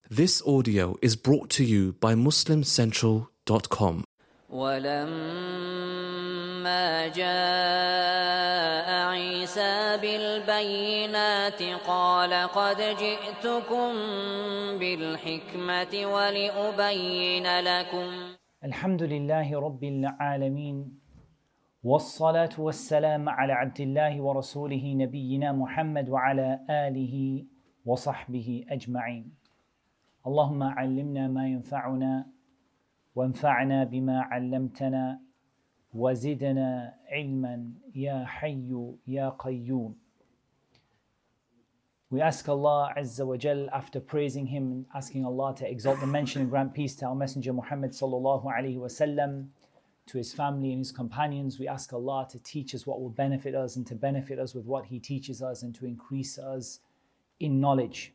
This audio is brought to you by MuslimCentral.com. ولما جاء عيسى بالبينات قال قد جئتكم بالحكمة ولأبين لكم. الحمد لله رب العالمين والصلاة والسلام على عبد الله ورسوله نبينا محمد وعلى آله وصحبه أجمعين. اللهم علمنا ما ينفعنا وانفعنا بما علمتنا وزدنا علما يا حي يا قيوم. We ask Allah Azza wa Jal, after praising Him and asking Allah to exalt the mention and grant peace to our Messenger Muhammad sallallahu alaihi wasallam, to his family and his companions, we ask Allah to teach us what will benefit us and to benefit us with what He teaches us and to increase us in knowledge.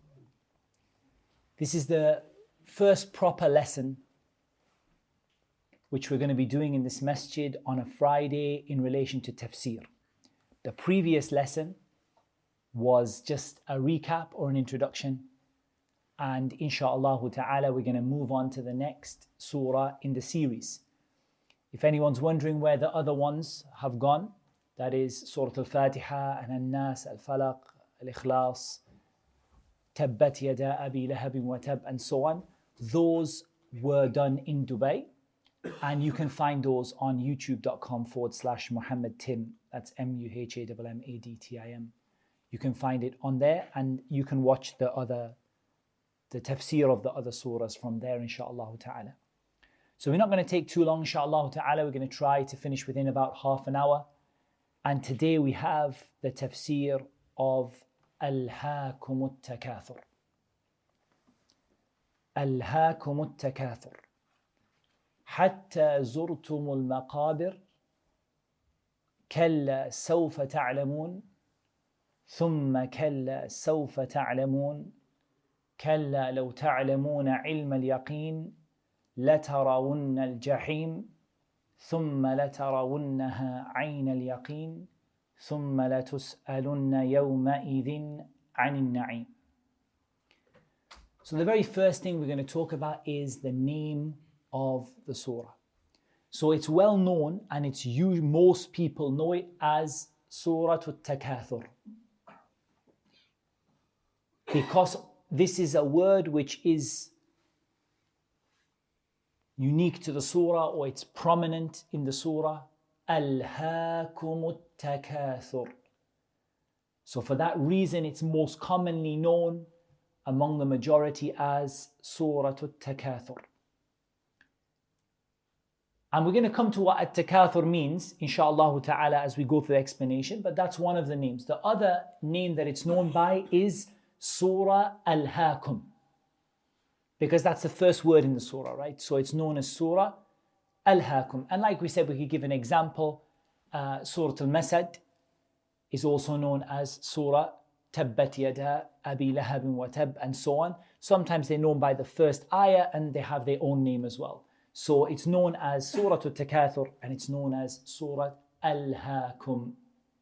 This is the first proper lesson which we're going to be doing in this masjid on a Friday in relation to tafsir. The previous lesson was just a recap or an introduction, and insha'Allah ta'ala we're going to move on to the next surah in the series. If anyone's wondering where the other ones have gone, that is Surah Al-Fatiha and An-Nas, Al-Falaq, Al-Ikhlas, Tabbat Yada Abi Lahabin wa Tab, and so on. Those were done in Dubai, and you can find those on youtube.com/Muhammad Tim. That's MUHAMMADTIM. You can find it on there, and you can watch the tafsir of the other surahs from there, insha'Allah ta'ala. So we're not going to take too long, insha'Allah ta'ala. We're going to try to finish within about half an hour. And today we have the tafsir of ألهاكم التكاثر. ألهاكم التكاثر حتى زرتم المقابر كلا سوف تعلمون ثم كلا سوف تعلمون كلا لو تعلمون علم اليقين لترون الجحيم ثم لترونها عين اليقين ثم لتسألن يومئذ عن النعيم. So the very first thing we're going to talk about is the name of the surah. So it's well known, and it's most people know it as Surah At-Takathur, because this is a word which is unique to the surah, or it's prominent in the surah. Alhaakum at-takathur. So for that reason, it's most commonly known among the majority as Surah At-Takathur. And we're going to come to what at-takathur means, insha'Allah ta'ala, as we go through the explanation, but that's one of the names. The other name that it's known by is Surah Al-Hakum, because that's the first word in the surah, right? So it's known as Surah Al-Hakum. And like we said, we could give an example. Surah Al-Masad is also known as Surah Tabbat Yada Abi Lahabin wa Tab, and so on. Sometimes they're known by the first ayah, and they have their own name as well. So it's known as Surah At-Takathur, and it's known as Surah Al-Hakum.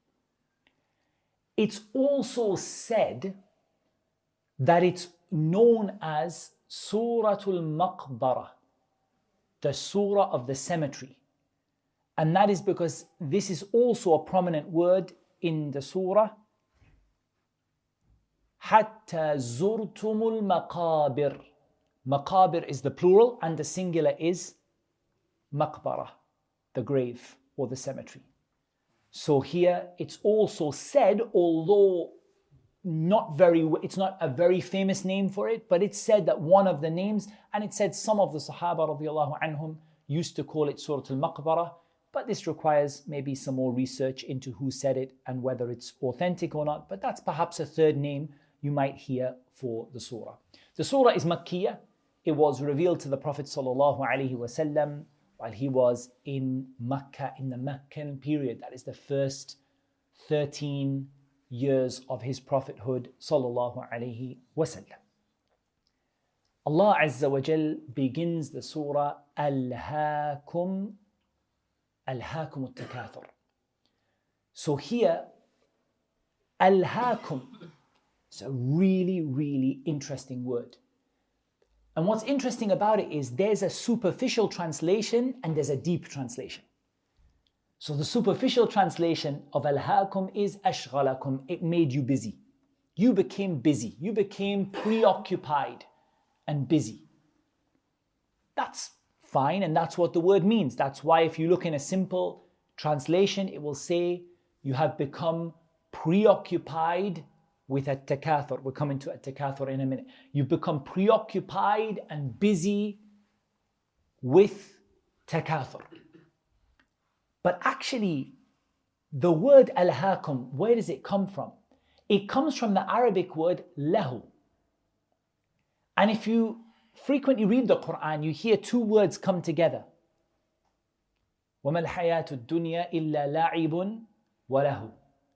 It's also said that it's known as Suratul Maqbara, the surah of the cemetery. And that is because this is also a prominent word in the surah. Hatta zurtumul maqabir. Maqabir is the plural, and the singular is maqbara, the grave or the cemetery. So here it's also said, although it's not a very famous name for it, but it's said that one of the names, and it said some of the Sahaba radiallahu anhum used to call it Surah Al-Maqbara, but this requires maybe some more research into who said it and whether it's authentic or not. But that's perhaps a third name you might hear for the surah. The surah is Makkiyah. It was revealed to the Prophet sallallahu alaihi wasallam while he was in Makkah in the Meccan period. That is the first 13 years of his prophethood sallallahu alaihi wasallam. Allah Azza wa Jal begins the surah Alhaakum at-Takathur. So here, Alhaakum is a really, really interesting word, And what's interesting about it is there's a superficial translation and there's a deep translation. So the superficial translation of alhaakum is ashghalakum. It made you busy. You became busy. You became preoccupied and busy. That's fine, and that's what the word means. That's why if you look in a simple translation, it will say you have become preoccupied with at-takathur. We're coming to at-takathur in a minute. You've become preoccupied and busy with takathur. But actually, the word alhaakum, where does it come from? It comes from the Arabic word lahu. And if you frequently read the Quran, you hear two words come together. وَمَا الْحَيَاةُ الدُّنْيَا إِلَّا لَعِبٌ وَلَهُ.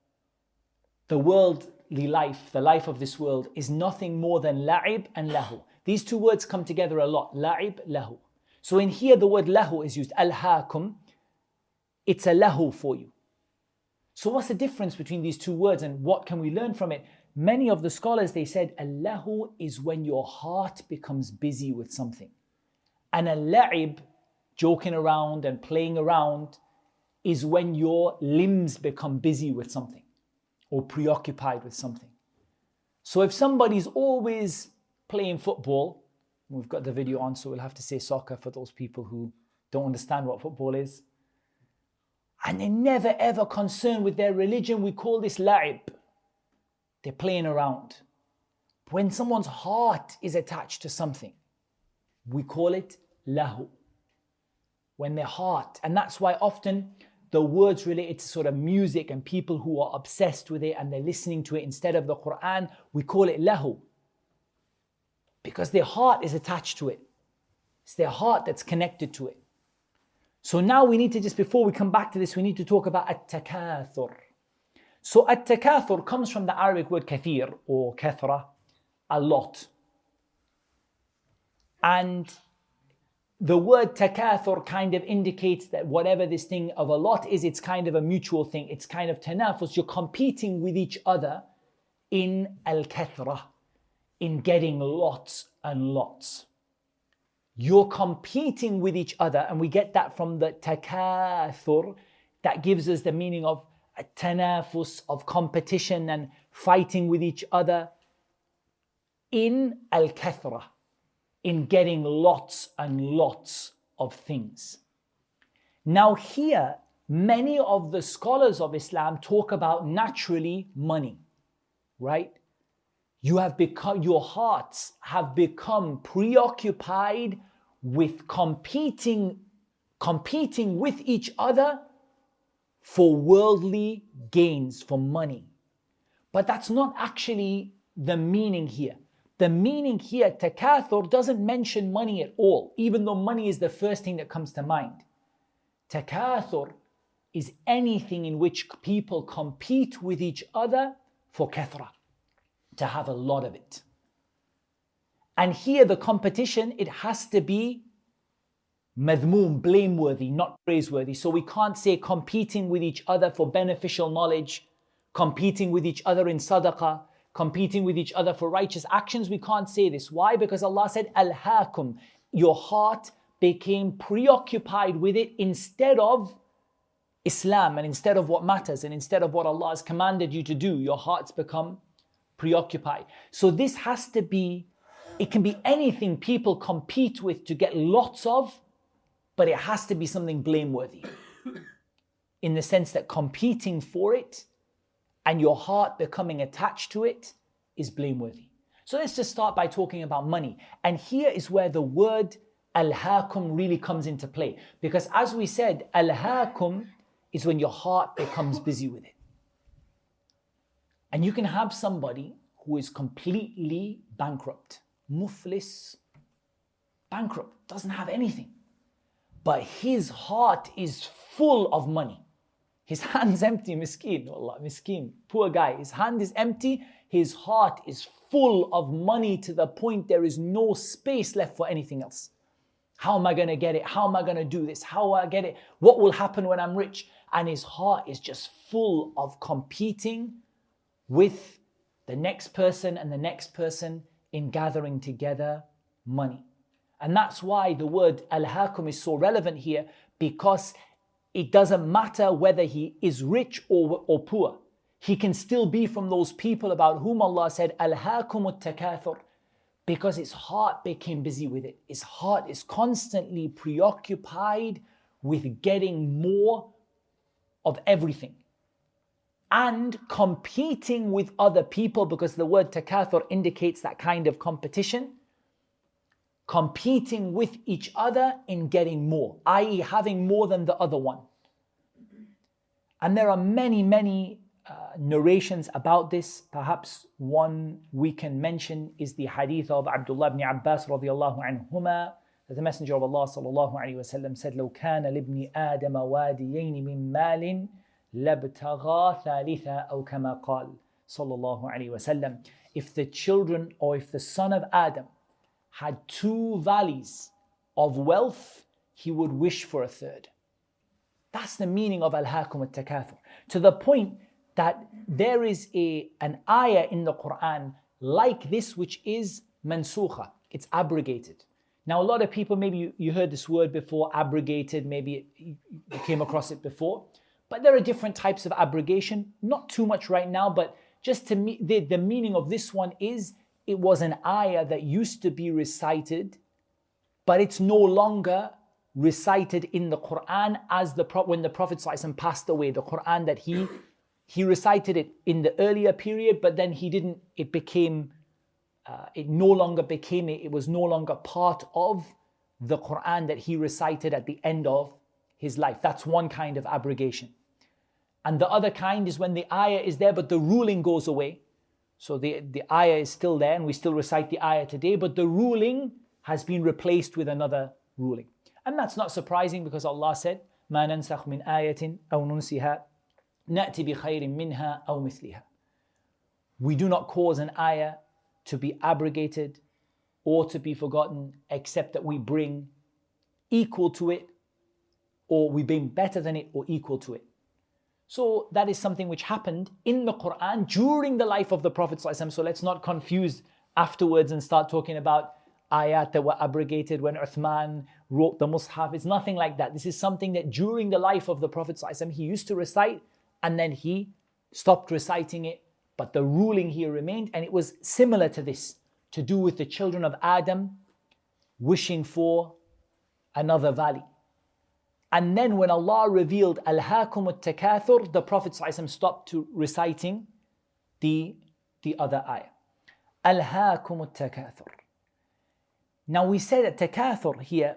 The worldly life, the life of this world, is nothing more than la'ib and lahu. These two words come together a lot, la'ib, lahu. So in here the word lahu is used, alhaakum. It's a lahu for you. So what's the difference between these two words and what can we learn from it? Many of the scholars, they said, al-lahu is when your heart becomes busy with something. And al-la'ib, joking around and playing around, is when your limbs become busy with something or preoccupied with something. So if somebody's always playing football, we've got the video on, so we'll have to say soccer for those people who don't understand what football is, and they're never ever concerned with their religion, we call this la'ib. They're playing around. When someone's heart is attached to something, we call it lahu. When their heart, and that's why often the words related to sort of music and people who are obsessed with it and they're listening to it instead of the Quran, we call it lahu. Because their heart is attached to it. It's their heart that's connected to it. So now we need to just, before we come back to this, we need to talk about at-takathur. So at-takathur comes from the Arabic word kathir or kathra, a lot. And the word takathur kind of indicates that whatever this thing of a lot is, it's kind of a mutual thing. It's kind of tanafus. You're competing with each other in al-kathra, in getting lots and lots. You're competing with each other, and we get that from the takathur. That gives us the meaning of tanafus, of competition and fighting with each other in al-kathra, in getting lots and lots of things. Now here, many of the scholars of Islam talk about naturally money, right? You have become, your hearts have become preoccupied with competing with each other for worldly gains, for money. But that's not actually the meaning here. The meaning here, takathur, doesn't mention money at all, even though money is the first thing that comes to mind. Takathur is anything in which people compete with each other for kathra, to have a lot of it. And here the competition, it has to be madhmoom, blameworthy, not praiseworthy. So we can't say competing with each other for beneficial knowledge, competing with each other in sadaqah, competing with each other for righteous actions. We can't say this. Why? Because Allah said, alhaakum, your heart became preoccupied with it instead of Islam and instead of what matters and instead of what Allah has commanded you to do. Your heart's become preoccupied. So this has to be, it can be anything people compete with to get lots of, but it has to be something blameworthy in the sense that competing for it and your heart becoming attached to it is blameworthy. So let's just start by talking about money. And here is where the word alhaakum really comes into play. Because as we said, alhaakum is when your heart becomes busy with it. And you can have somebody who is completely bankrupt, muflis, bankrupt, doesn't have anything. But his heart is full of money. His hand's empty, miskeen, wallah, miskeen, poor guy. His hand is empty, his heart is full of money to the point there is no space left for anything else. How am I going to get it? How am I going to do this? How will I get it? What will happen when I'm rich? And his heart is just full of competing with the next person and the next person in gathering together money. And that's why the word alhaakum is so relevant here, because it doesn't matter whether he is rich or poor. He can still be from those people about whom Allah said, alhaakum at-takathur, because his heart became busy with it. His heart is constantly preoccupied with getting more of everything and competing with other people, because the word takathur indicates that kind of competition. Competing with each other in getting more, i.e. having more than the other one. And there are many narrations about this. Perhaps one we can mention is the hadith of Abdullah ibn Abbas radiallahu anhuma, that the Messenger of Allah sallallahu alayhi wasallam said, لو كان لابن آدم واديين من مال لابتغى ثالثا أو كما قال صلى الله عليه وسلم. If the children, or if the son of Adam had 2 valleys of wealth, he would wish for a third. That's the meaning of alhaakum at-takathur. To the point that there is an ayah in the Quran like this, which is mansukha. It's abrogated. Now a lot of people, maybe you heard this word before, abrogated, maybe you came across it before. But there are different types of abrogation. Not too much right now, but just to me, the meaning of this one is, it was an ayah that used to be recited, but it's no longer recited in the Quran as when the Prophet ﷺ passed away. The Quran that he recited it in the earlier period, but then it no longer became it was no longer part of the Quran that he recited at the end of his life. That's one kind of abrogation. And the other kind is when the ayah is there, but the ruling goes away. So the ayah is still there and we still recite the ayah today, but the ruling has been replaced with another ruling. And that's not surprising, because Allah said, مَا نَنْسَخْ مِنْ آيَةٍ أَوْ نُنْسِهَا نَأْتِ بِخَيْرٍ مِنْهَا أَوْ مِثْلِهَا. We do not cause an ayah to be abrogated or to be forgotten, except that we bring equal to it, or we bring better than it or equal to it. So that is something which happened in the Quran during the life of the Prophet ﷺ. So let's not confuse afterwards and start talking about ayat that were abrogated when Uthman wrote the Mus'haf. It's nothing like that. This is something that during the life of the Prophet ﷺ, he used to recite, and then he stopped reciting it, but the ruling here remained. And it was similar to this, to do with the children of Adam wishing for another valley. And then when Allah revealed alhaakum at-takathur, the Prophet ﷺ stopped to reciting the other ayah. Alhaakum at-takathur. Now we said that takathur here,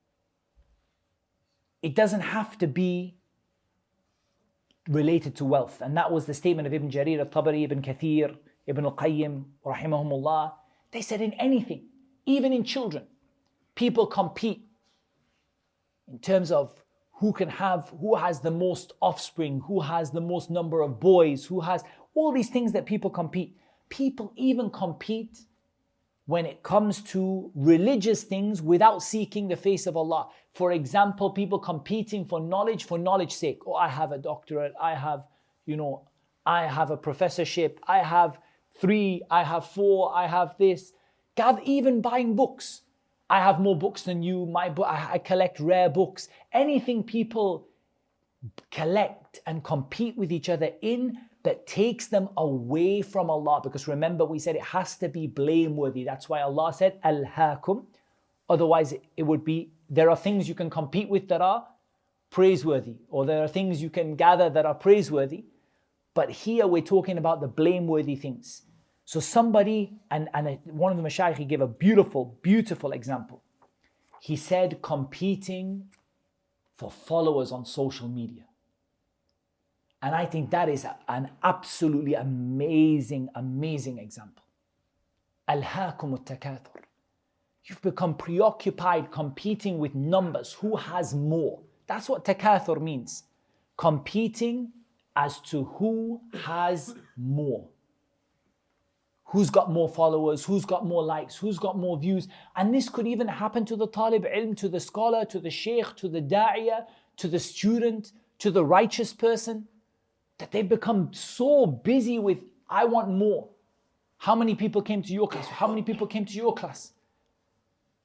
it doesn't have to be related to wealth. And that was the statement of Ibn Jarir al-Tabari, Ibn Kathir, Ibn al-Qayyim, rahimahumullah. They said in anything, even in children, people compete in terms of who has the most offspring, who has the most number of boys, who has all these things that people compete. People even compete when it comes to religious things without seeking the face of Allah. For example, people competing for knowledge's sake. Oh, I have a doctorate, I have a professorship, I have 3, I have 4, I have this. Even buying books. I have more books than you, I collect rare books. Anything people collect and compete with each other in that takes them away from Allah. Because remember, we said it has to be blameworthy. That's why Allah said, Alhaakum. Otherwise, it would be, there are things you can compete with that are praiseworthy, or there are things you can gather that are praiseworthy. But here we're talking about the blameworthy things. So somebody, and one of the mashayikh, he gave a beautiful example. He said competing for followers on social media. And I think that is an absolutely amazing example. Alhaakum at-takathur. You've become preoccupied competing with numbers. Who has more? That's what takathur means. Competing as to who has more. Who's got more followers, who's got more likes, who's got more views. And this could even happen to the talib ilm, to the scholar, to the sheikh, to the da'iyah, to the student, to the righteous person, that they've become so busy with, I want more. How many people came to your class? How many people came to your class?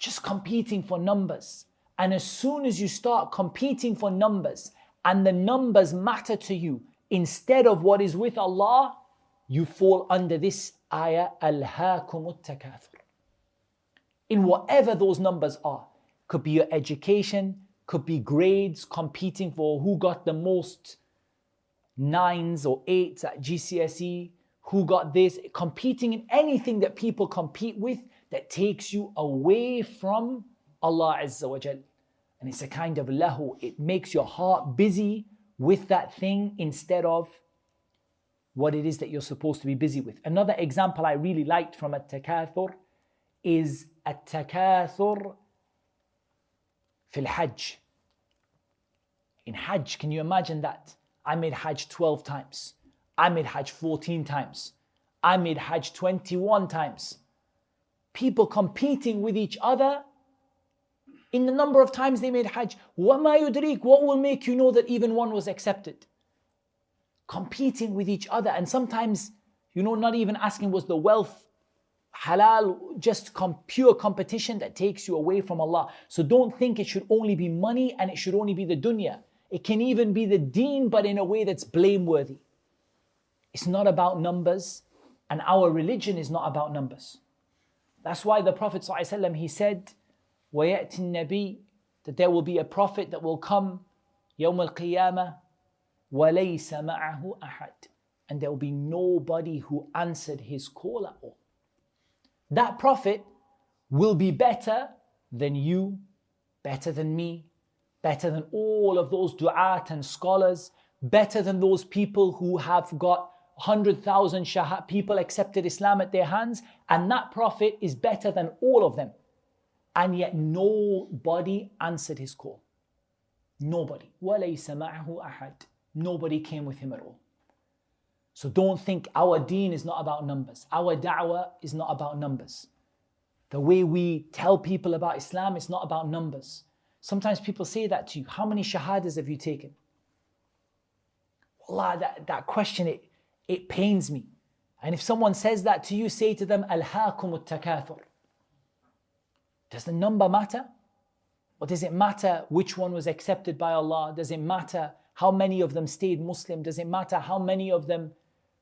just competing for numbers. And as soon as you start competing for numbers and the numbers matter to you instead of what is with Allah, you fall under this ayah, Alhaakumut Takathur. In whatever those numbers are, could be your education, could be grades, competing for who got the most 9s or 8s at GCSE, who got this, competing in anything that people compete with that takes you away from Allah Azza wa Jal. And it's a kind of lahu. It makes your heart busy with that thing instead of what it is that you're supposed to be busy with. Another example I really liked from At-Takathur is At-Takathur fil Hajj. In Hajj, can you imagine that? I made Hajj 12 times. I made Hajj 14 times. I made Hajj 21 times. People competing with each other in the number of times they made Hajj. وَمَا يُدْرِيك, what will make you know that even one was accepted? Competing with each other, and sometimes, not even asking was the wealth halal, just pure competition that takes you away from Allah. So don't think it should only be money and it should only be the dunya. It can even be the deen, but in a way that's blameworthy. It's not about numbers, and our religion is not about numbers. That's why the Prophet ﷺ, he said, وَيَأْتِ النَّبِيِّ, that there will be a prophet that will come يَوْمَ الْقِيَامَةِ وَلَيْسَ مَعَهُ أَحَدٍ, and there will be nobody who answered his call at all. That prophet will be better than you, better than me, better than all of those du'at and scholars, better than those people who have got 100,000 people accepted Islam at their hands, and that prophet is better than all of them. And yet nobody answered his call. Nobody. وَلَيْسَ مَعَهُ أَحَدٍ. Nobody came with him at all. So don't think our deen is not about numbers. Our da'wah is not about numbers. The way we tell people about Islam is not about numbers. Sometimes people say that to you. How many shahadas have you taken? Wallah, that question, it pains me. And if someone says that to you, say to them, Alhaakumut Takathur. Does the number matter? Or does it matter which one was accepted by Allah? Does it matter how many of them stayed Muslim? Does it matter how many of them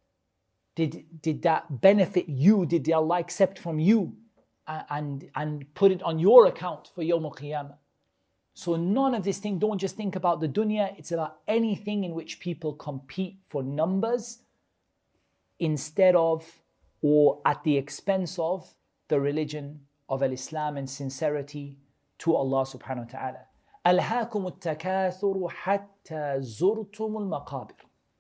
did that benefit you? Did Allah accept from you and put it on your account for Yawm al-Qiyamah? So none of this thing, don't just think about the dunya, it's about anything in which people compete for numbers instead of or at the expense of the religion of al-Islam and sincerity to Allah subhanahu wa ta'ala. أَلْهَاكُمُ التَّكَاثُرُ حَتَّى زُرْتُمُ الْمَقَابِرِ.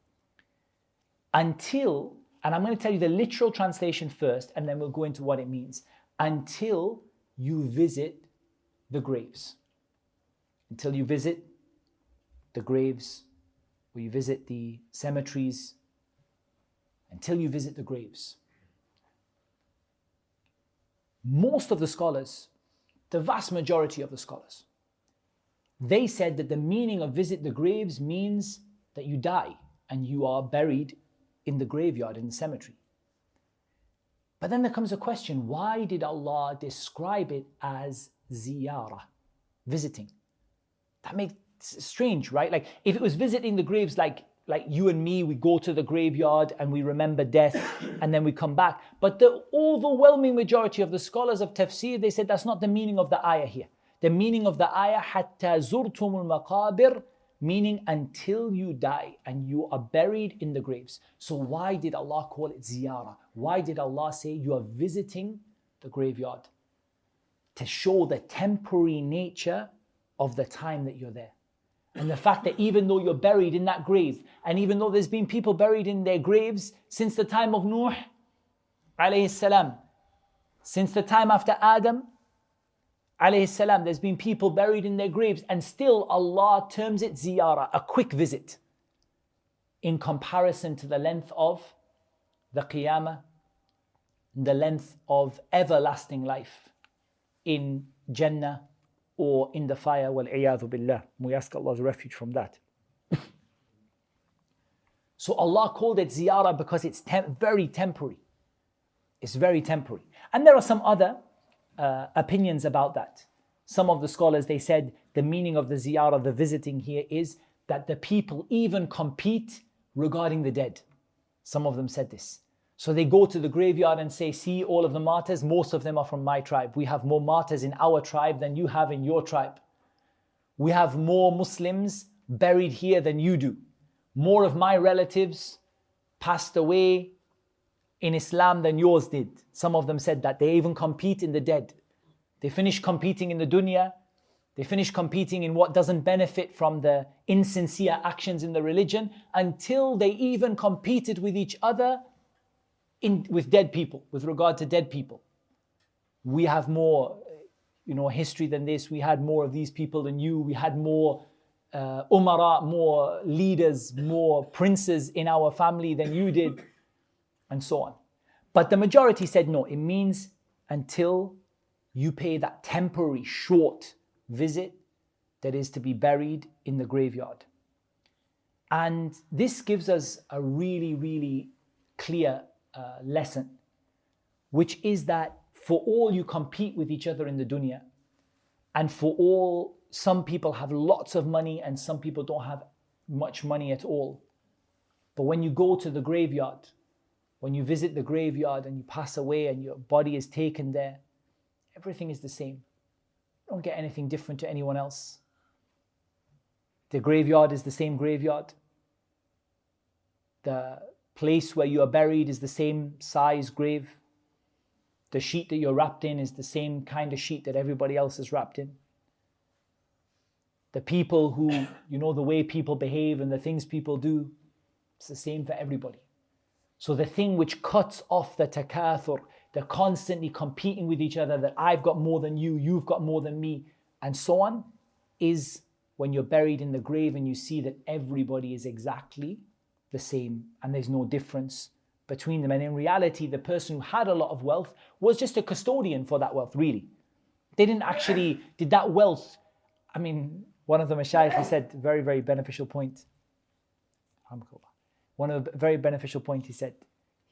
Until, and I'm going to tell you the literal translation first, and then we'll go into what it means. Until you visit the graves. Until you visit the graves, or you visit the cemeteries. Until you visit the graves. Most of the scholars, the vast majority of the scholars, they said that the meaning of visit the graves means that you die and you are buried in the graveyard, in the cemetery. But then there comes a question, why did Allah describe it as ziyarah, visiting? That makes it strange, right? Like if it was visiting the graves like you and me, we go to the graveyard and we remember death and then we come back. But the overwhelming majority of the scholars of tafsir, they said that's not the meaning of the ayah here. The meaning of the ayah, حَتَّى زُرْتُمُ الْمَقَابِرِ, meaning until you die and you are buried in the graves. So why did Allah call it ziyarah? Why did Allah say you are visiting the graveyard? To show the temporary nature of the time that you're there. And the fact that even though you're buried in that grave, and even though there's been people buried in their graves since the time of Nuh, alayhi salam, since the time after Adam, alayhi salam, there's been people buried in their graves, and still Allah terms it ziyarah, a quick visit, in comparison to the length of the qiyamah, the length of everlasting life in Jannah or in the fire, wal-iyadhu billah. We ask Allah's refuge from that. So Allah called it ziyarah because it's very temporary. It's very temporary. And there are some other opinions about that. Some of the scholars, they said the meaning of the ziyarah, the visiting here, is that the people even compete regarding the dead. Some of them said this. So they go to the graveyard and say, see all of the martyrs, most of them are from my tribe. We have more martyrs in our tribe than you have in your tribe. We have more Muslims buried here than you do. More of my relatives passed away in Islam than yours did. Some of them said that. They even compete in the dead. They finish competing in the dunya. They finish competing in what doesn't benefit from the insincere actions in the religion, until they even competed with each other with dead people, with regard to dead people. We have more, history than this. We had more of these people than you. We had more umara, more leaders, more princes in our family than you did, and so on. But the majority said no, it means until you pay that temporary short visit that is to be buried in the graveyard. And this gives us a really, really clear lesson, which is that for all you compete with each other in the dunya, and for all, some people have lots of money and some people don't have much money at all. But when you go to the graveyard, when you visit the graveyard and you pass away and your body is taken there, everything is the same. You don't get anything different to anyone else. The graveyard is the same graveyard. The place where you are buried is the same size grave. The sheet that you're wrapped in is the same kind of sheet that everybody else is wrapped in. The people who, the way people behave and the things people do, it's the same for everybody. So the thing which cuts off the takathur, the constantly competing with each other, that I've got more than you, you've got more than me, and so on, is when you're buried in the grave and you see that everybody is exactly the same and there's no difference between them. And in reality, the person who had a lot of wealth was just a custodian for that wealth, really. They didn't actually, did that wealth, one of the mashayikh, he said, very, very beneficial point. One of the very beneficial point he said,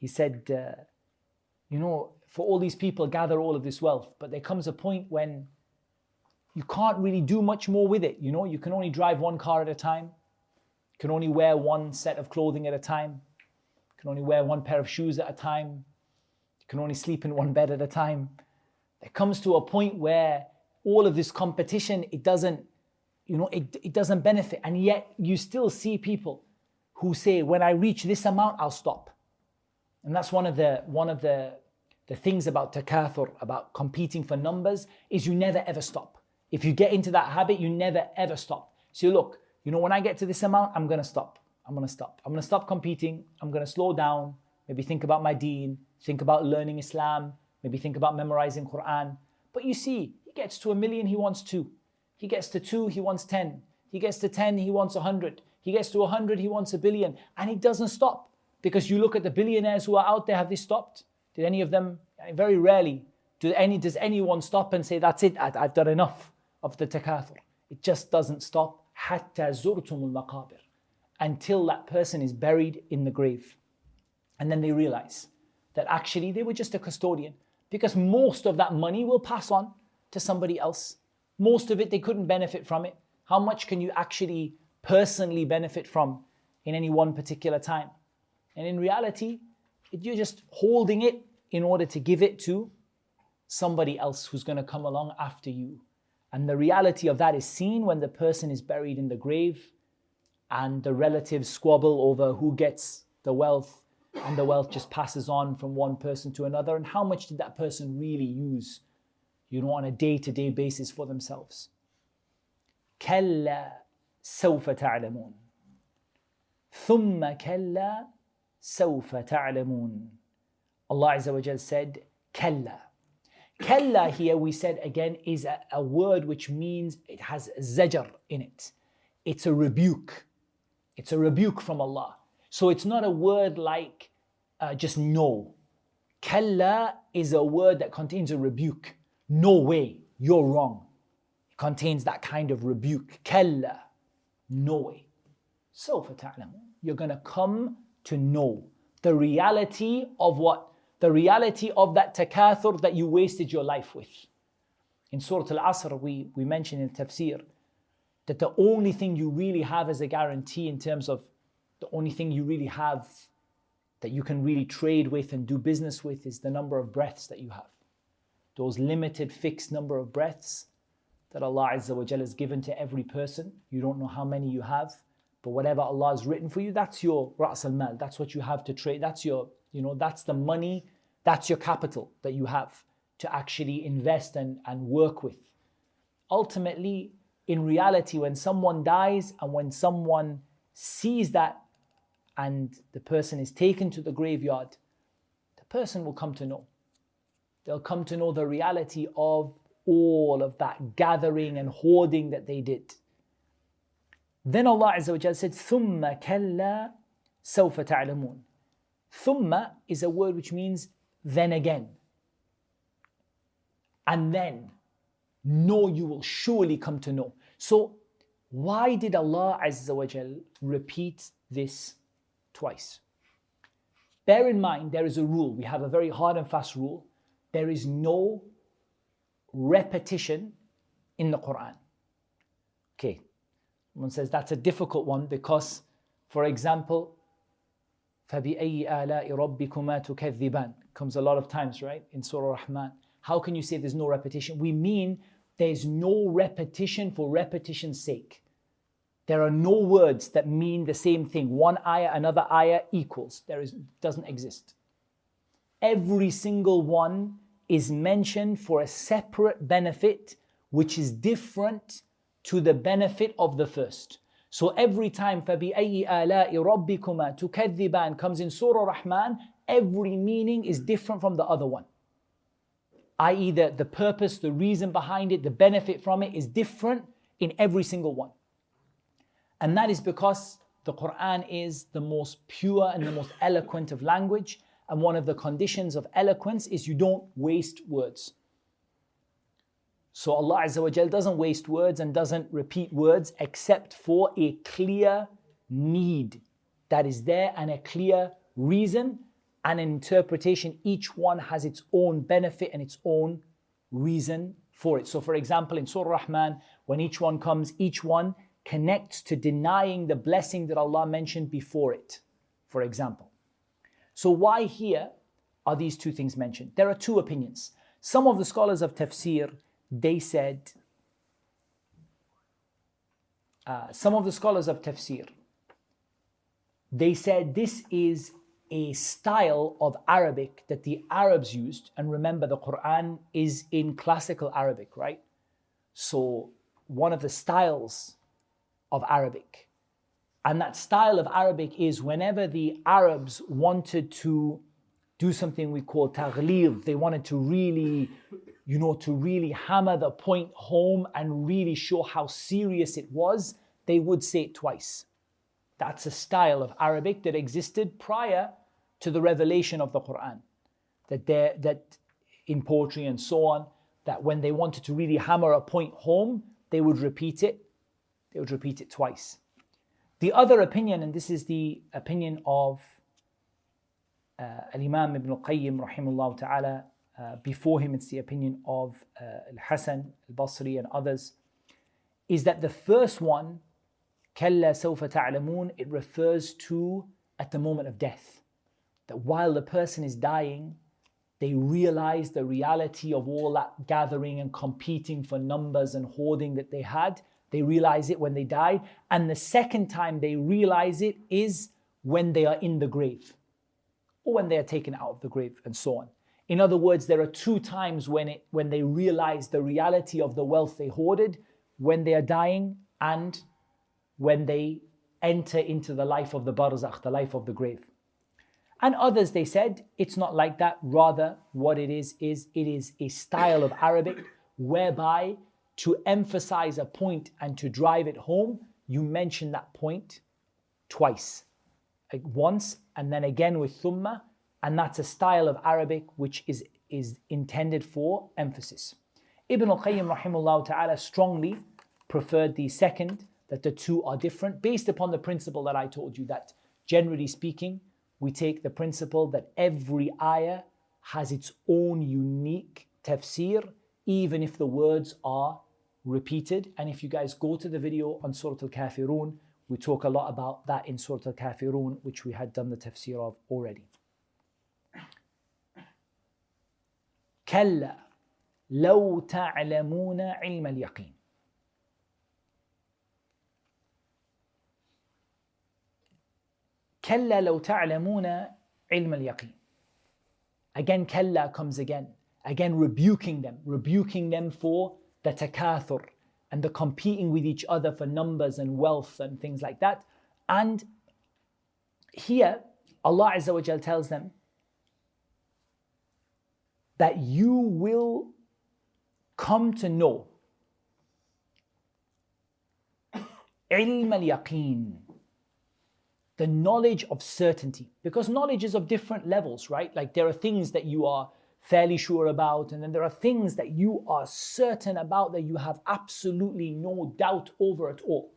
for all these people gather all of this wealth, but there comes a point when you can't really do much more with it. You can only drive one car at a time. You can only wear one set of clothing at a time. You can only wear one pair of shoes at a time. You can only sleep in one bed at a time. There comes to a point where all of this competition, it doesn't benefit. And yet you still see people who say, when I reach this amount, I'll stop. And that's one of the things about takathur, about competing for numbers, is you never ever stop. If you get into that habit, you never ever stop. So look, when I get to this amount, I'm going to stop. I'm going to stop competing. I'm going to slow down. Maybe think about my deen. Think about learning Islam. Maybe think about memorizing Quran. But you see, he gets to 1 million, he wants 2. He gets to 2, he wants 10. He gets to 10, he wants 100. He gets to 100, he wants 1 billion. And he doesn't stop. Because you look at the billionaires who are out there, have they stopped? Did any of them, very rarely, does anyone stop and say, that's it, I've done enough of the takathur. It just doesn't stop. حَتَّى زُرْتُمُ الْمَقَابِرِ, until that person is buried in the grave. And then they realize that actually they were just a custodian, because most of that money will pass on to somebody else. Most of it, they couldn't benefit from it. How much can you actually personally benefit from in any one particular time? And in reality, you're just holding it in order to give it to somebody else who's going to come along after you. And the reality of that is seen when the person is buried in the grave and the relatives squabble over who gets the wealth, and the wealth just passes on from one person to another. And how much did that person really use, on a day-to-day basis for themselves? كَلَّا سَوْفَ تَعْلَمُونَ ثُمَّ كَلَّا سَوْفَ تَعْلَمُونَ. Allah Azza wa Jal said, كَلَّا. Kalla here, we said again, is a word which means it has zajar in it. It's a rebuke. It's a rebuke from Allah. So it's not a word like just no. Kalla is a word that contains a rebuke. No way, you're wrong. It contains that kind of rebuke. Kalla, no way. Sawfa ta'lamun. You're going to come to know the reality of what? The reality of that takathur that you wasted your life with. In Surah Al-Asr, we mentioned in Tafsir that the only thing you really have as a guarantee in terms of the only thing you really have that you can really trade with and do business with is the number of breaths that you have. Those limited fixed number of breaths that Allah Azza wa Jalla has given to every person. You don't know how many you have, but whatever Allah has written for you, that's your Ra's al-Mal. That's what you have to trade. That's your, that's the money, that's your capital that you have to actually invest and work with. Ultimately, in reality, when someone dies and when someone sees that and the person is taken to the graveyard, the person will come to know. They'll come to know the reality of all of that gathering and hoarding that they did. Then Allah Azza wa Jalla said, ثُمَّ كَلَّا سَوْفَ تَعْلَمُونَ. Thumma is a word which means then again. And then, no, you will surely come to know. So, why did Allah Azza wa Jal repeat this twice? Bear in mind, there is a rule. We have a very hard and fast rule. There is no repetition in the Quran. Okay, someone says that's a difficult one because, for example, فَبِأَيِّ آلَاءِ رَبِّكُمَا تُكَذِّبَانِ comes a lot of times, right, in Surah Rahman. How can you say there's no repetition? We mean there's no repetition for repetition's sake. There are no words that mean the same thing. One ayah, another ayah equals. Doesn't exist. Every single one is mentioned for a separate benefit which is different to the benefit of the first. So every time فَبِأَيِّ آلَاءِ رَبِّكُمَا تُكَذِّبَانِ comes in Surah Rahman, every meaning is different from the other one. I.e. the purpose, the reason behind it, the benefit from it is different in every single one. And that is because the Quran is the most pure and the most eloquent of language. And one of the conditions of eloquence is you don't waste words. So Allah Azza wa Jal doesn't waste words and doesn't repeat words except for a clear need that is there and a clear reason and an interpretation. Each one has its own benefit and its own reason for it. So for example, in Surah Rahman, when each one comes, each one connects to denying the blessing that Allah mentioned before it, for example. So why here are these two things mentioned? There are two opinions. Some of the scholars of tafsir, they said, this is a style of Arabic that the Arabs used. And remember, the Quran is in classical Arabic, right? So one of the styles of Arabic. And that style of Arabic is whenever the Arabs wanted to do something we call taghlib, they wanted to really, to really hammer the point home and really show how serious it was, they would say it twice. That's a style of Arabic that existed prior to the revelation of the Quran. That in poetry and so on, that when they wanted to really hammer a point home, they would repeat it. They would repeat it twice. The other opinion, and this is the opinion of Al-Imam Ibn Al-Qayyim rahimahullah ta'ala, before him it's the opinion of Al-Hasan Al-Basri and others, is that the first one, كَلَّا سَوْفَ تَعْلَمُونَ, it refers to at the moment of death. That while the person is dying, they realize the reality of all that gathering and competing for numbers and hoarding that they had. They realize it when they die. And the second time they realize it is when they are in the grave, or when they are taken out of the grave and so on. In other words, there are two times when they realize the reality of the wealth they hoarded, when they are dying and when they enter into the life of the barzakh, the life of the grave. And others, they said, it's not like that. Rather, what it is a style of Arabic whereby to emphasize a point and to drive it home, you mention that point twice. Like once and then again with thumma, and that's a style of Arabic which is intended for emphasis. Ibn al-Qayyim rahimahullah ta'ala strongly preferred the second, that the two are different, based upon the principle that I told you, that generally speaking, we take the principle that every ayah has its own unique tafsir even if the words are repeated. And if you guys go to the video on Surah Al-Kafirun, we talk a lot about that in Surah Al-Kafirun, which we had done the tafsir of already. كلا لو تعلمون علم اليقين. كلا لو تعلمون علم اليقين. Again, كلا comes again rebuking them for the takathur and the competing with each other for numbers and wealth and things like that. And here, Allah Azza wa Jal tells them that you will come to know ilm al-yaqeen, the knowledge of certainty. Because knowledge is of different levels, right? Like there are things that you are fairly sure about, and then there are things that you are certain about, that you have absolutely no doubt over at all.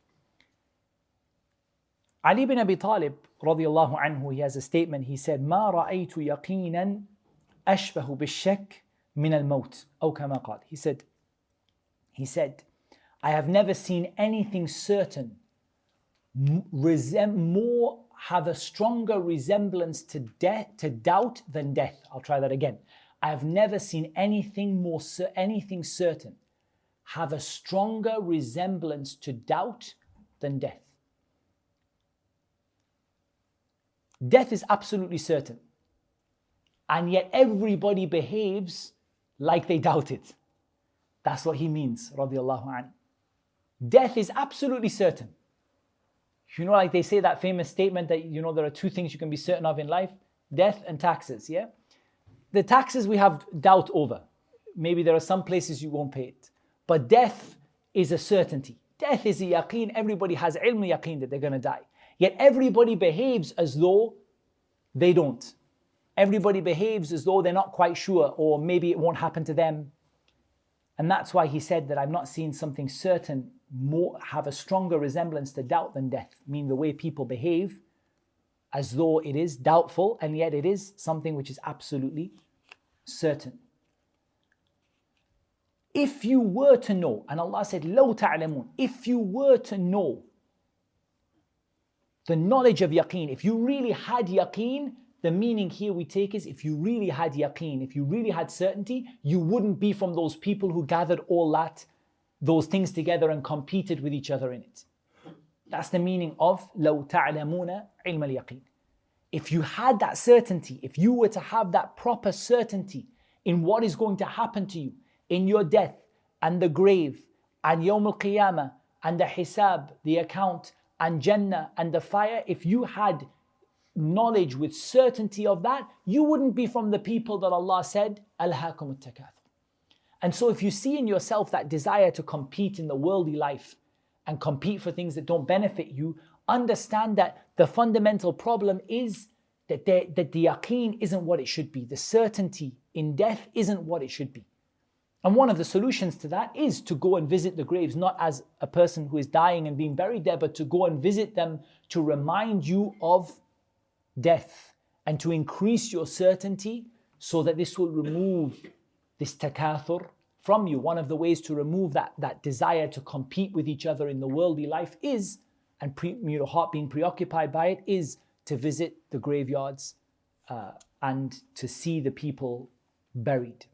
Ali ibn Abi Talib radiyallahu anhu, he has a statement. He said, "Ma ra'aytu yaqinan ashbahu bishak min al-maut." Aw kama qala. He said, I have never seen anything certain have a stronger resemblance to doubt than death. I'll try that again. I have never seen anything certain have a stronger resemblance to doubt than death. Death is absolutely certain, and yet everybody behaves like they doubt it. That's what he means, radiallahu anhu. Death is absolutely certain. You know, like they say that famous statement that, you know, there are two things you can be certain of in life: death and taxes, yeah? The taxes we have doubt over. Maybe there are some places you won't pay it. But death is a certainty. Death is a yaqeen. Everybody has ilm yaqeen that they're going to die. Yet everybody behaves as though they don't. Everybody behaves as though they're not quite sure, or maybe it won't happen to them. And that's why he said that I've not seen something certain have a stronger resemblance to doubt than death. Meaning the way people behave as though it is doubtful, and yet it is something which is absolutely certain. If you were to know, and Allah said, لَوْ تَعْلَمُونَ, if you were to know the knowledge of yaqeen, if you really had yaqeen, the meaning here we take is, if you really had yaqeen, if you really had certainty, you wouldn't be from those people who gathered those things together and competed with each other in it. That's the meaning of لَوْ تَعْلَمُونَ عِلْمَ الْيَقِينِ. If you had that certainty, if you were to have that proper certainty in what is going to happen to you, in your death and the grave and Yawm al-Qiyamah and the Hisab, the account, and Jannah and the fire, if you had knowledge with certainty of that, you wouldn't be from the people that Allah said, أَلْهَاكُمُ التَّكَاثُرُ. And so if you see in yourself that desire to compete in the worldly life and compete for things that don't benefit you, understand that the fundamental problem is that the yaqeen isn't what it should be. The certainty in death isn't what it should be. And one of the solutions to that is to go and visit the graves, not as a person who is dying and being buried there, but to go and visit them to remind you of death and to increase your certainty, so that this will remove this takathur from you. One of the ways to remove that desire to compete with each other in the worldly life is, and your heart being preoccupied by it, is to visit the graveyards and to see the people buried.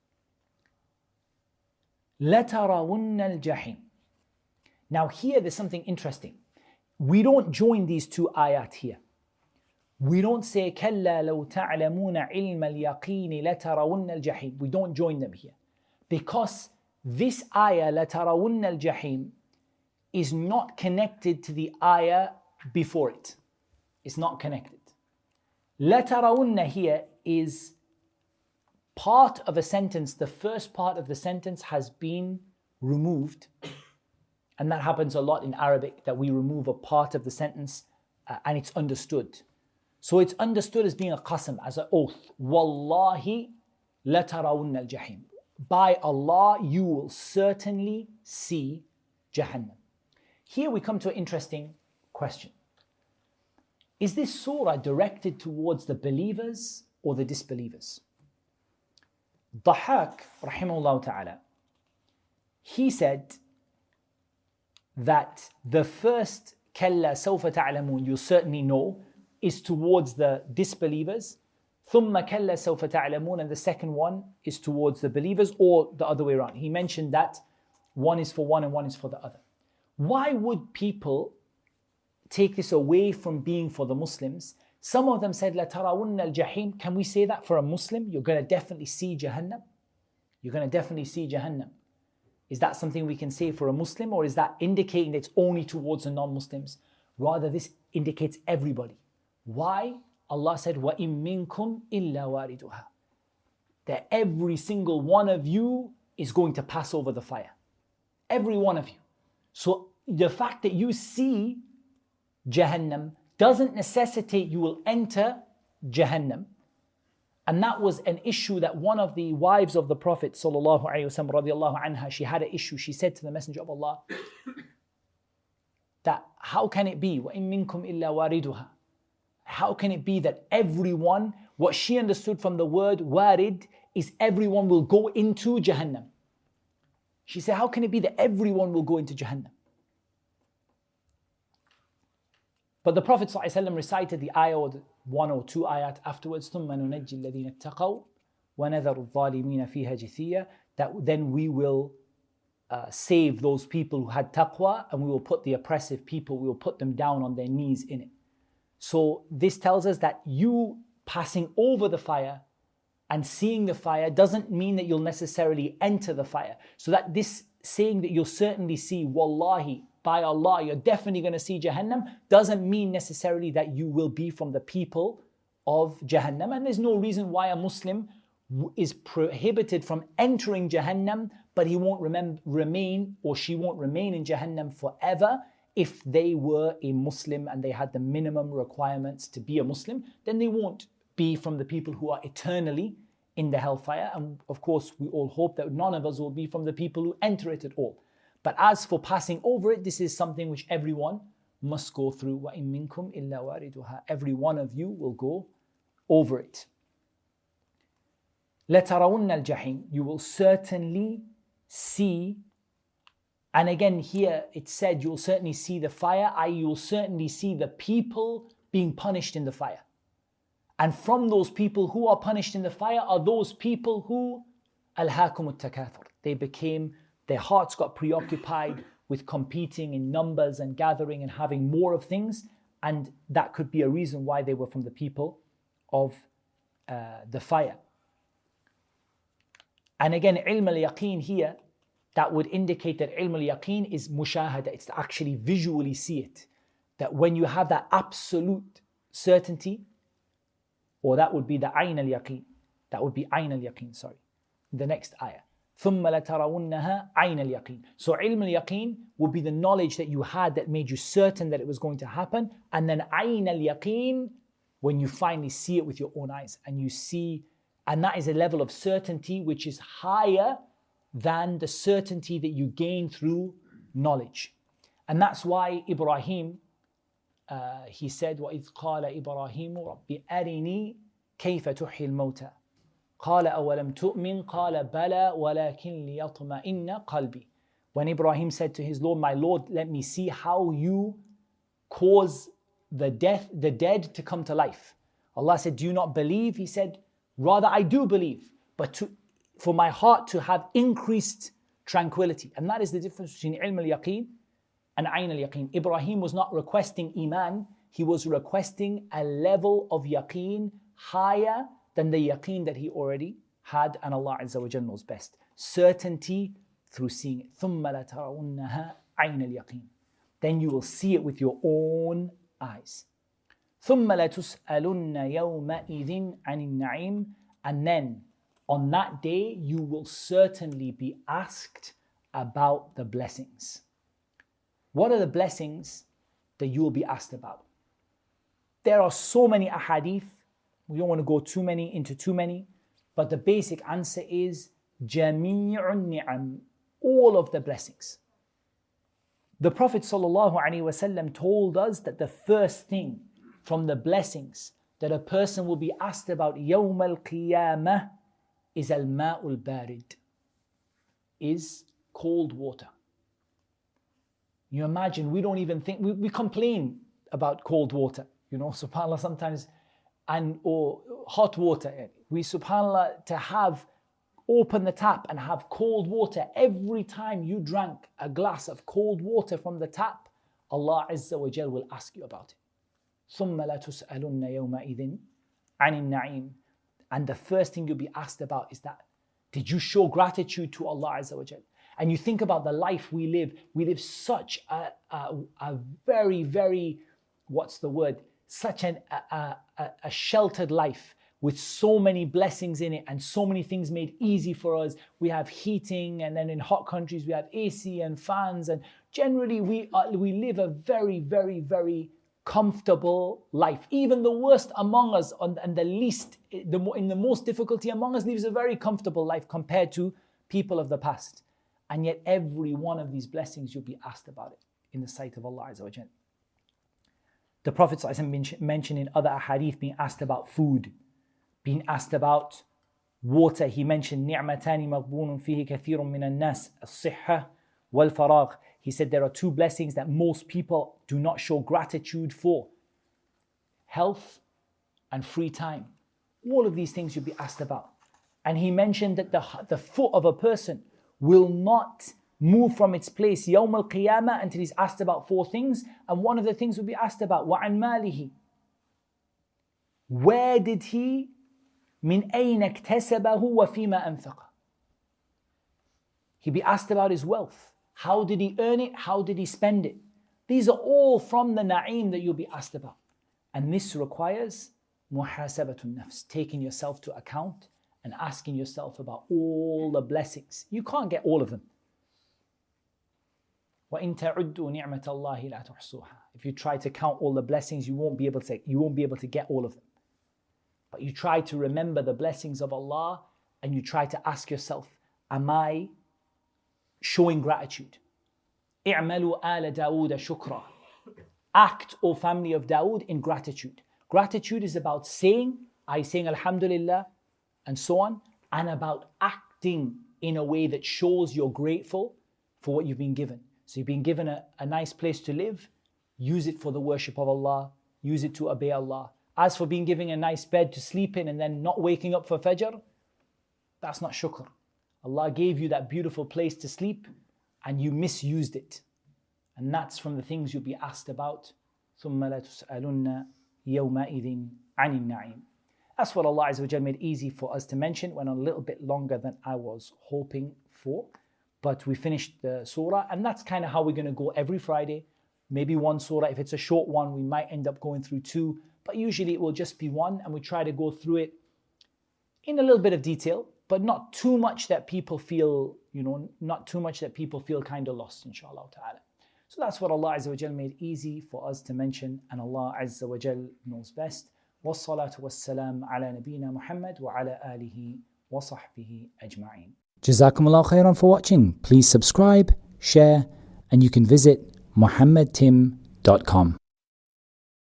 لَتَرَوُنَّ الْجَحِيمِ. Now here there's something interesting. We don't join these two ayat here. We don't say كَلَّا لَوْ تَعْلَمُونَ عِلْمَ الْيَقِينِ لَتَرَوُنَّ الْجَحِيمِ. We don't join them here. Because this ayah, لَتَرَوُنَّ الْجَحِيمِ, is not connected to the ayah before it. It's not connected. لَتَرَوُنَّ here is part of a sentence. The first part of the sentence has been removed. And that happens a lot in Arabic, that we remove a part of the sentence and it's understood. So it's understood as being a qasam, as an oath. Wallahi latarawunna al-jahim. By Allah, you will certainly see Jahannam. Here we come to an interesting question. Is this surah directed towards the believers or the disbelievers? Dhahak, rahimahullah ta'ala, he said that the first kalla sawfa ta'lamun, you'll certainly know, is towards the disbelievers. Thumma kalla sawfa ta'lamun, and the second one is towards the believers, or the other way around. He mentioned that one is for one and one is for the other. Why would people take this away from being for the Muslims? Some of them said, لَتَرَوُنَّ الْجَحِيمِ. Can we say that for a Muslim? You're going to definitely see Jahannam. You're going to definitely see Jahannam. Is that something we can say for a Muslim, or is that indicating that it's only towards the non-Muslims? Rather, this indicates everybody. Why? Allah said, وَإِن مِّنكُمْ إِلَّا وَارِدُهَا. That every single one of you is going to pass over the fire. Every one of you. So the fact that you see Jahannam doesn't necessitate you will enter Jahannam. And that was an issue that one of the wives of the Prophet sallallahu alaihi wasallam radiallahu anha, she had an issue. She said to the Messenger of Allah that how can it be? وَإِن مِّنكُمْ إِلَّا وَارِدُهَا. How can it be that everyone, what she understood from the word warid is everyone will go into Jahannam. She said, how can it be that everyone will go into Jahannam? But the Prophet ﷺ recited the ayah, or the one or two ayat afterwards, ثُمَّ نُنَجِّي الَّذِينَ اتَّقَوْا وَنَذَرُ الظَّالِمِينَ فِيهَا جِثِيًّا. That then we will save those people who had taqwa, and we will put the oppressive people, we will put them down on their knees in it. So this tells us that you passing over the fire and seeing the fire doesn't mean that you'll necessarily enter the fire. So that this saying that you'll certainly see, wallahi, by Allah, you're definitely going to see Jahannam, doesn't mean necessarily that you will be from the people of Jahannam. And there's no reason why a Muslim is prohibited from entering Jahannam, but he won't remain, or she won't remain in Jahannam forever. If they were a Muslim and they had the minimum requirements to be a Muslim, then they won't be from the people who are eternally in the hellfire. And of course, we all hope that none of us will be from the people who enter it at all. But as for passing over it, this is something which everyone must go through. وَإِن مِّنكُمْ إِلَّا وَارِدُهَا. Every one of you will go over it. لَتَرَوُنَّ الْجَحِيمِ. You will certainly see. And again, here it said you'll certainly see the fire, i.e. you'll certainly see the people being punished in the fire. And from those people who are punished in the fire are those people who أَلْهَاكُمُ التَّكَاثُرُ. Their hearts got preoccupied with competing in numbers and gathering and having more of things. And that could be a reason why they were from the people of the fire. And again, ilm al-yaqeen here, that would indicate that ilm al-yaqeen is mushahada. It's to actually visually see it. That when you have that absolute certainty, or that would be the ayn al-yaqeen. That would be ayn al-yaqeen, sorry. The next ayah. ثُمَّ لَتَرَوُنَّهَا عَيْنَ الْيَقِينِ. So ilm al-yaqeen would be the knowledge that you had that made you certain that it was going to happen. And then ayn al-yaqeen, when you finally see it with your own eyes. And you see, and that is a level of certainty which is higher than the certainty that you gain through knowledge. And that's why Ibrahim, he said, وَإِذْ قَالَ إِبْرَاهِيمُ رَبِّ أَرِنِي كَيْفَ تُحْيِي الْمَوْتَى قَالَ أَوَلَمْ تُؤْمِنْ قَالَ بَلَى وَلَكِنْ لِيَطْمَئِنَّ قَلْبِي. When Ibrahim said to his Lord, my Lord, let me see how you cause the dead to come to life. Allah said, do you not believe? He said, rather I do believe, but for my heart to have increased tranquility. And that is the difference between ilm al-yaqeen and ayn al-yaqeen. Ibrahim was not requesting iman, he was requesting a level of yaqeen higher than the yaqeen that he already had, and Allah Azza wa Jalla knows best. Certainty through seeing it. ثُمَّ لَتَرَوُنَّهَا عَيْنَ الْيَقِينِ. Then you will see it with your own eyes. ثُمَّ لَتُسْأَلُنَّ يَوْمَئِذٍ عَنِ النَّعِيمِ. And then on that day you will certainly be asked about the blessings. What are the blessings that you will be asked about? There are so many ahadith. We don't want to go into too many, but the basic answer is jami'un ni'am, all of the blessings. The Prophet ﷺ told us that the first thing from the blessings that a person will be asked about yawm al-qiyamah is al-ma'ul barid, is cold water. You imagine, we don't even think, we complain about cold water, subhanAllah sometimes, or hot water. We, subhanAllah, to have, open the tap and have cold water. Every time you drank a glass of cold water from the tap, Allah Azza wa Jal will ask you about it. ثُمَّ لَتُسْأَلُنَّ يَوْمَئِذٍ عَنِ النَّعِيمِ. And the first thing you'll be asked about is that, did you show gratitude to Allah Azza wa Jal? And you think about the life we live such a very, very, such a sheltered life with so many blessings in it and so many things made easy for us. We have heating, and then in hot countries we have AC and fans, and generally we live a very, very, very comfortable life. Even the worst among us and the least, in the most difficulty among us, lives a very comfortable life compared to people of the past. And yet every one of these blessings, you'll be asked about it in the sight of Allah Azza wa Jal. The Prophet ﷺ mentioned in other ahadith being asked about food, being asked about water. He mentioned نِعْمَتَانِ مَغْبُونٌ فِيهِ كَثِيرٌ مِنَ النَّاسِ الصِّحَّةِ وَالْفَرَاغِ. He said there are two blessings that most people do not show gratitude for: health and free time. All of these things you'll be asked about. And he mentioned that the foot of a person will not move from its place يوم القيامة until he's asked about four things. And one of the things will be asked about, وَعَنْ مَالِهِ. Where did he, مِنْ أَيْنَ اكْتَسَبَهُ وَفِيمَا أَنْفَقَ. He'll be asked about his wealth. How did he earn it? How did he spend it? These are all from the na'im that you'll be asked about. And this requires muhasabatun nafs, taking yourself to account and asking yourself about all the blessings. You can't get all of them. وَإِن تَعُدُّوا نِعْمَةَ اللَّهِ لَا تُحْصُوهَا. If you try to count all the blessings, you won't be able to get all of them. But you try to remember the blessings of Allah, and you try to ask yourself, am I showing gratitude? اِعْمَلُوا آلَ دَاوُودَ شُكْرًا. Act, O family of Dawood, in gratitude. Gratitude is about saying Alhamdulillah, and so on, and about acting in a way that shows you're grateful for what you've been given. So you've been given a nice place to live, use it for the worship of Allah, use it to obey Allah. As for being given a nice bed to sleep in and then not waking up for Fajr, that's not shukr. Allah gave you that beautiful place to sleep and you misused it. And that's from the things you'll be asked about. ثُمَّ لَتُسْأَلُنَّ يَوْمَئِذٍ عَنِ النَّعِيمِ. That's what Allah Azza wa Jal made easy for us to mention. Went on a little bit longer than I was hoping for. But we finished the surah, and that's kind of how we're going to go every Friday. Maybe one surah. If it's a short one, we might end up going through two. But usually it will just be one, and we try to go through it in a little bit of detail, but not too much that people feel, kind of lost, inshallah ta'ala. So that's what Allah Azza wa Jal made easy for us to mention, and Allah Azza wa Jal knows best. والصلاة والسلام على نبينا محمد وعلى آله وصحبه أجمعين. Jazakumullah khairan for watching. Please subscribe, share, and you can visit muhammadtim.com.